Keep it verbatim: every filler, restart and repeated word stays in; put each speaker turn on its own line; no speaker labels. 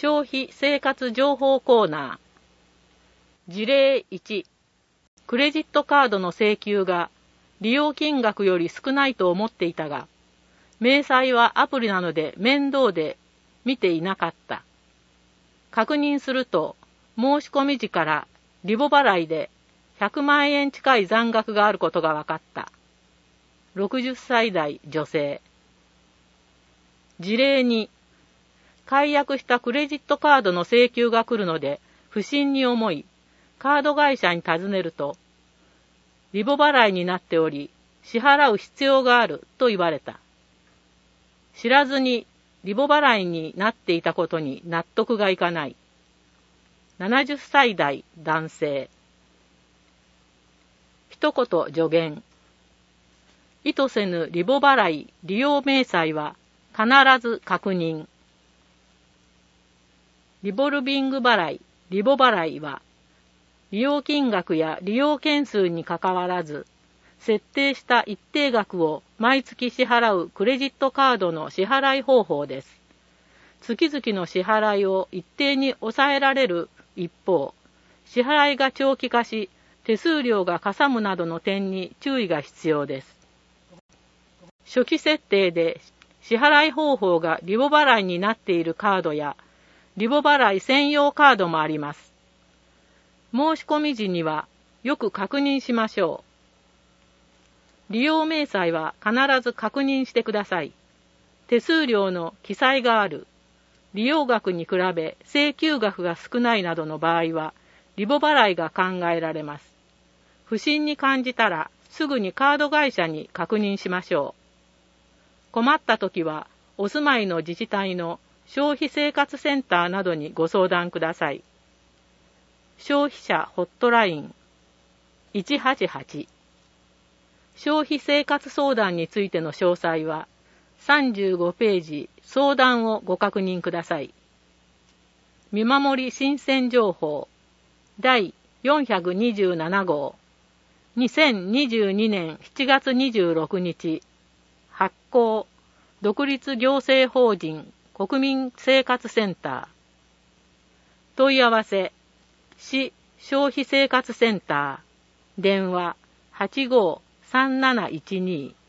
消費生活情報コーナー。事例いち、クレジットカードの請求が利用金額より少ないと思っていたが、明細はアプリなので面倒で見ていなかった。確認すると、申し込み時からリボ払いでひゃくまんえん近い残額があることが分かった。ろくじゅっさい代女性。事例に、解約したクレジットカードの請求が来るので不審に思い、カード会社に尋ねると、リボ払いになっており、支払う必要があると言われた。知らずにリボ払いになっていたことに納得がいかない。ななじゅっさい代男性。一言助言。意図せぬリボ払い利用明細は必ず確認。リボルビング払い、リボ払いは、利用金額や利用件数にかかわらず、設定した一定額を毎月支払うクレジットカードの支払い方法です。月々の支払いを一定に抑えられる一方、支払いが長期化し、手数料がかさむなどの点に注意が必要です。初期設定で支払い方法がリボ払いになっているカードや、リボ払い専用カードもあります。申し込み時にはよく確認しましょう。利用明細は必ず確認してください。手数料の記載がある、利用額に比べ請求額が少ないなどの場合は、リボ払いが考えられます。不審に感じたらすぐにカード会社に確認しましょう。困ったときは、お住まいの自治体の消費生活センターなどにご相談ください。消費者ホットラインいちはちはち。消費生活相談についての詳細はさんじゅうごページ相談をご確認ください。見守り新鮮情報だいよんひゃくにじゅうなな号にせんにじゅうにねんしちがつにじゅうろくにち発行独立行政法人国民生活センター。問い合わせ市消費生活センター電話 はちごーさんなないちに